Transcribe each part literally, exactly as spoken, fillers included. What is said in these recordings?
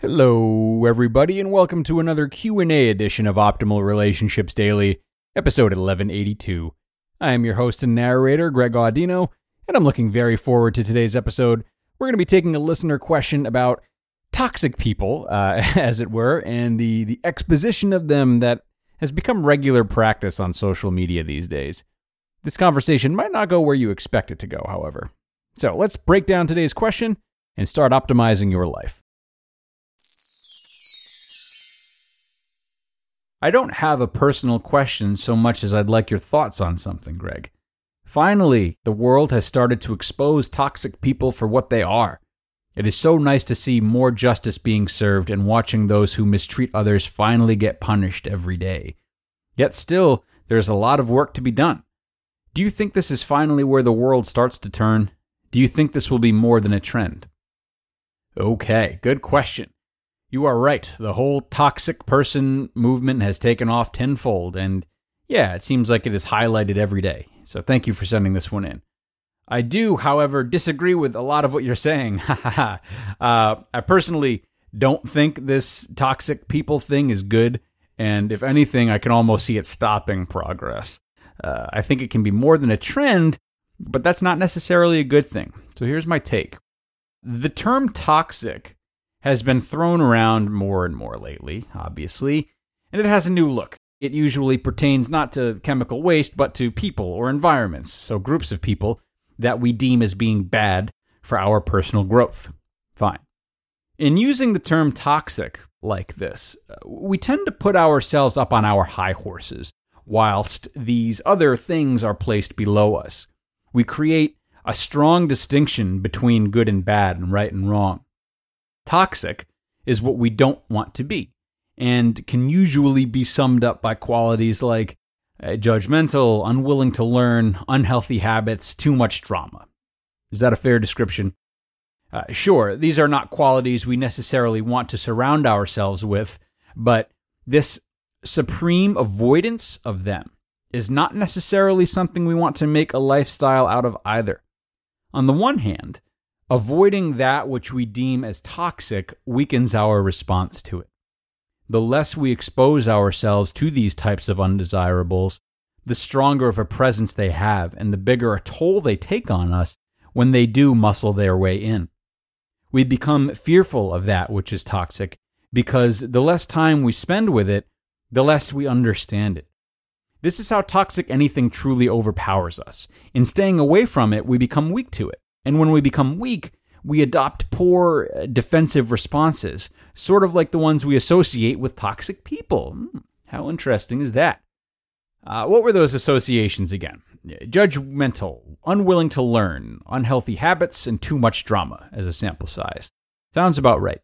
Hello, everybody, and welcome to another Q and A edition of Optimal Relationships Daily, episode eleven eighty-two. I am your host and narrator, Greg Audino, and I'm looking very forward to today's episode. We're going to be taking a listener question about toxic people, uh, as it were, and the, the exposition of them that has become regular practice on social media these days. This conversation might not go where you expect it to go, however. So let's break down today's question and start optimizing your life. I don't have a personal question so much as I'd like your thoughts on something, Greg. Finally, the world has started to expose toxic people for what they are. It is so nice to see more justice being served and watching those who mistreat others finally get punished every day. Yet still, there's a lot of work to be done. Do you think this is finally where the world starts to turn? Do you think this will be more than a trend? Okay, good question. You are right. The whole toxic person movement has taken off tenfold, and yeah, it seems like it is highlighted every day. So thank you for sending this one in. I do, however, disagree with a lot of what you're saying. uh, I personally don't think this toxic people thing is good, and if anything, I can almost see it stopping progress. Uh, I think it can be more than a trend, but that's not necessarily a good thing. So here's my take. The term toxic has been thrown around more and more lately, obviously, and it has a new look. It usually pertains not to chemical waste, but to people or environments, so groups of people that we deem as being bad for our personal growth. Fine. In using the term toxic like this, we tend to put ourselves up on our high horses, whilst these other things are placed below us. We create a strong distinction between good and bad and right and wrong. Toxic is what we don't want to be, and can usually be summed up by qualities like uh, judgmental, unwilling to learn, unhealthy habits, too much drama. Is that a fair description? Uh, sure, these are not qualities we necessarily want to surround ourselves with, but this supreme avoidance of them is not necessarily something we want to make a lifestyle out of either. On the one hand, avoiding that which we deem as toxic weakens our response to it. The less we expose ourselves to these types of undesirables, the stronger of a presence they have and the bigger a toll they take on us when they do muscle their way in. We become fearful of that which is toxic because the less time we spend with it, the less we understand it. This is how toxic anything truly overpowers us. In staying away from it, we become weak to it. And when we become weak, we adopt poor defensive responses, sort of like the ones we associate with toxic people. Hmm, how interesting is that? Uh, what were those associations again? Judgmental, unwilling to learn, unhealthy habits, and too much drama as a sample size. Sounds about right.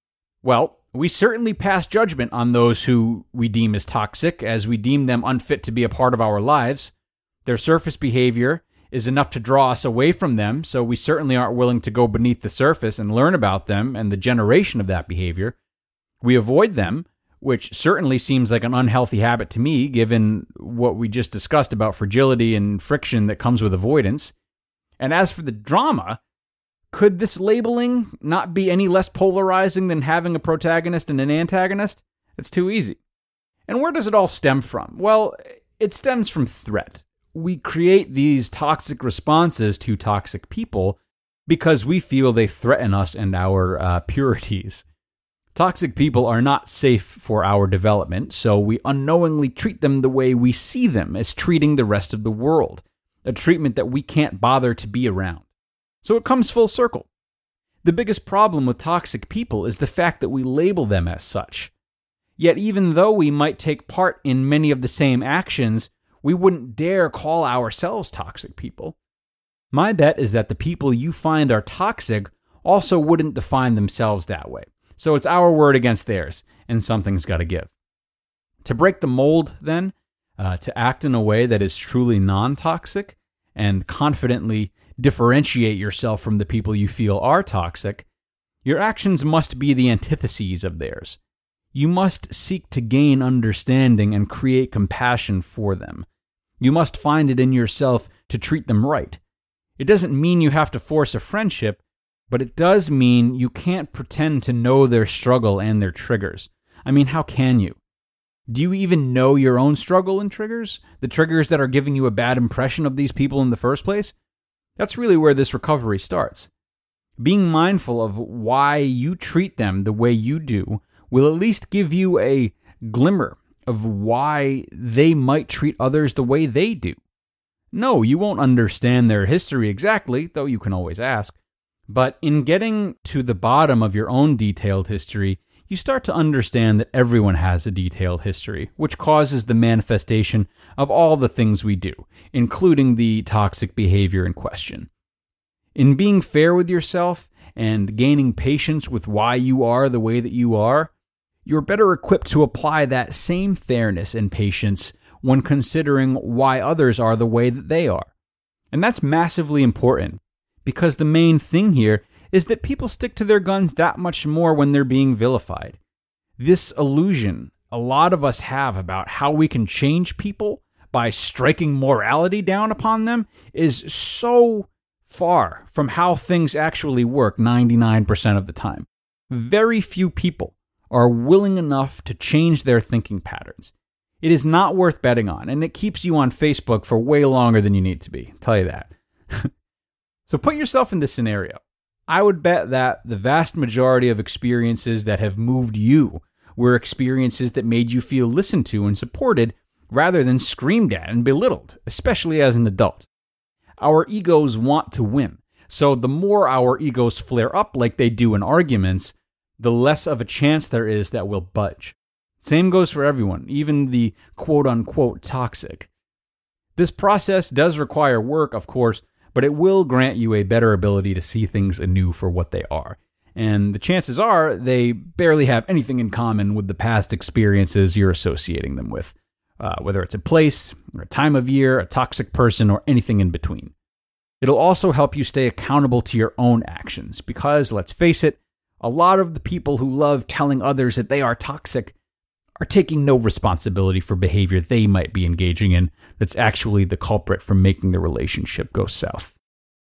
Well, we certainly pass judgment on those who we deem as toxic, as we deem them unfit to be a part of our lives. Their surface behavior is enough to draw us away from them, so we certainly aren't willing to go beneath the surface and learn about them and the generation of that behavior. We avoid them, which certainly seems like an unhealthy habit to me, given what we just discussed about fragility and friction that comes with avoidance. And as for the drama, could this labeling not be any less polarizing than having a protagonist and an antagonist? It's too easy. And where does it all stem from? Well, it stems from threat. We create these toxic responses to toxic people because we feel they threaten us and our uh, purities. Toxic people are not safe for our development, so we unknowingly treat them the way we see them as treating the rest of the world, a treatment that we can't bother to be around. So it comes full circle. The biggest problem with toxic people is the fact that we label them as such. Yet even though we might take part in many of the same actions, we wouldn't dare call ourselves toxic people. My bet is that the people you find are toxic also wouldn't define themselves that way. So it's our word against theirs, and something's got to give. To break the mold, then, uh, to act in a way that is truly non-toxic and confidently differentiate yourself from the people you feel are toxic, your actions must be the antitheses of theirs. You must seek to gain understanding and create compassion for them. You must find it in yourself to treat them right. It doesn't mean you have to force a friendship, But it does mean you can't pretend to know their struggle and their triggers. I mean, how can you? Do you even know your own struggle and triggers? The triggers that are giving you a bad impression of these people in the first place? That's really where this recovery starts. Being mindful of why you treat them the way you do will at least give you a glimmer of why they might treat others the way they do. No, you won't understand their history exactly, though you can always ask. But in getting to the bottom of your own detailed history, you start to understand that everyone has a detailed history, which causes the manifestation of all the things we do, including the toxic behavior in question. In being fair with yourself and gaining patience with why you are the way that you are, you're better equipped to apply that same fairness and patience when considering why others are the way that they are. And that's massively important, because the main thing here is that people stick to their guns that much more when they're being vilified. This illusion a lot of us have about how we can change people by striking morality down upon them is so far from how things actually work ninety-nine percent of the time. Very few people are willing enough to change their thinking patterns. It is not worth betting on, and it keeps you on Facebook for way longer than you need to be. I'll tell you that. So put yourself in this scenario. I would bet that the vast majority of experiences that have moved you were experiences that made you feel listened to and supported rather than screamed at and belittled, especially as an adult. Our egos want to win, so the more our egos flare up like they do in arguments, the less of a chance there is that we'll budge. Same goes for everyone, even the quote-unquote toxic. This process does require work, of course, but it will grant you a better ability to see things anew for what they are. And the chances are they barely have anything in common with the past experiences you're associating them with, uh, whether it's a place, or a time of year, a toxic person, or anything in between. It'll also help you stay accountable to your own actions, because, let's face it, a lot of the people who love telling others that they are toxic are taking no responsibility for behavior they might be engaging in that's actually the culprit for making the relationship go south.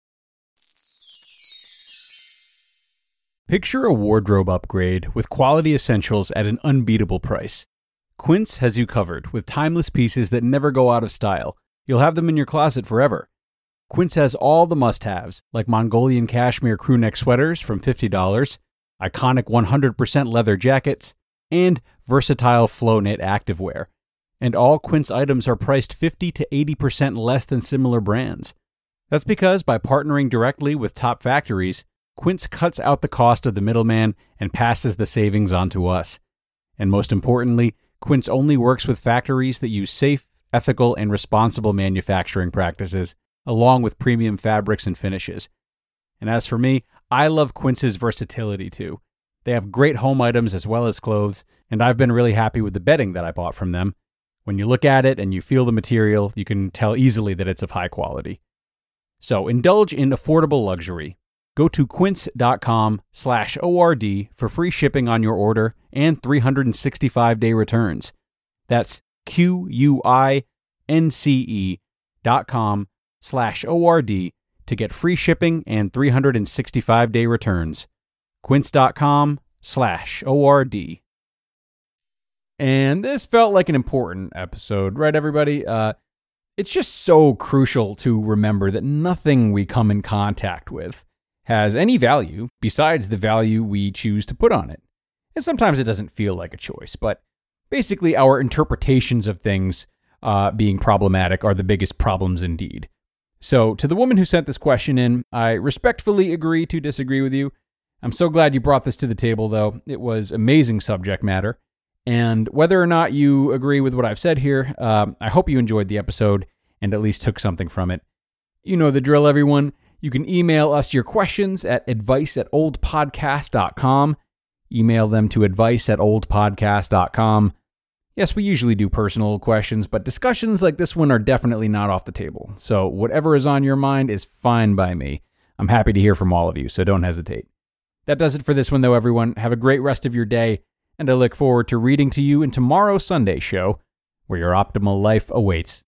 Picture a wardrobe upgrade with quality essentials at an unbeatable price. Quince has you covered with timeless pieces that never go out of style. You'll have them in your closet forever. Quince has all the must-haves, like Mongolian cashmere crewneck sweaters from fifty dollars, iconic one hundred percent leather jackets, and versatile flow knit activewear. And all Quince items are priced fifty to eighty percent less than similar brands. That's because by partnering directly with top factories, Quince cuts out the cost of the middleman and passes the savings on to us. And most importantly, Quince only works with factories that use safe, ethical, and responsible manufacturing practices, along with premium fabrics and finishes. And as for me, I love Quince's versatility too. They have great home items as well as clothes, and I've been really happy with the bedding that I bought from them. When you look at it and you feel the material, you can tell easily that it's of high quality. So indulge in affordable luxury. Go to quince.com slash ORD for free shipping on your order and three hundred sixty-five day returns. That's Q-U-I-N-C-E dot com slash O-R-D to get free shipping and three hundred sixty-five day returns. Quince.com slash O-R-D. And this felt like an important episode, right, everybody? Uh, it's just so crucial to remember that nothing we come in contact with has any value besides the value we choose to put on it. And sometimes it doesn't feel like a choice, but basically our interpretations of things uh, being problematic are the biggest problems indeed. So to the woman who sent this question in, I respectfully agree to disagree with you. I'm so glad you brought this to the table, though. It was amazing subject matter. And whether or not you agree with what I've said here, uh, I hope you enjoyed the episode and at least took something from it. You know the drill, everyone. You can email us your questions at advice at oldpodcast dot com. Email them to advice at oldpodcast dot com. Yes, we usually do personal questions, but discussions like this one are definitely not off the table. So whatever is on your mind is fine by me. I'm happy to hear from all of you, so don't hesitate. That does it for this one, though, everyone. Have a great rest of your day, and I look forward to reading to you in tomorrow's Sunday show, where your optimal life awaits.